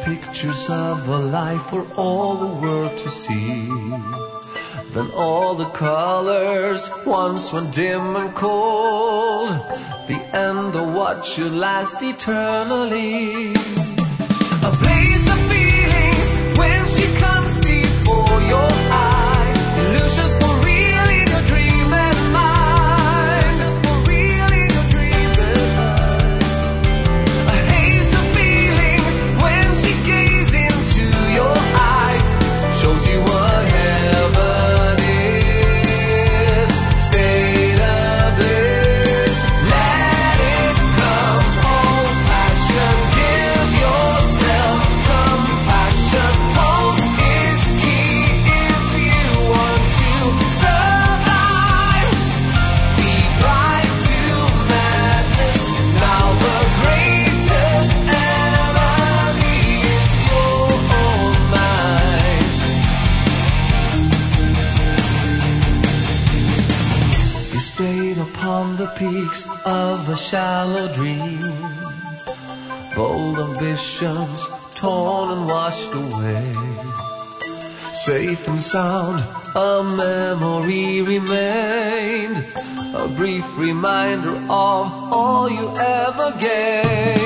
pictures of a life for all the world to see. Then all the colors once went dim and cold. The end of what should last eternally. A blaze of feelings when she comes before your eyes. Illusions for real in your dream and mind. For real in your dream and mind. A haze of feelings when she gazes into your eyes. Shows you what heaven is. State of bliss. Let it come. Hold passion. Give yourself compassion. Hope is key if you want to survive. Be blind to madness. Now the greatest enemy is your own mind. You stayed upon the peaks of a shallow dream. Bold ambitions torn and washed away. Safe and sound, a memory remained. A brief reminder of all you ever gave.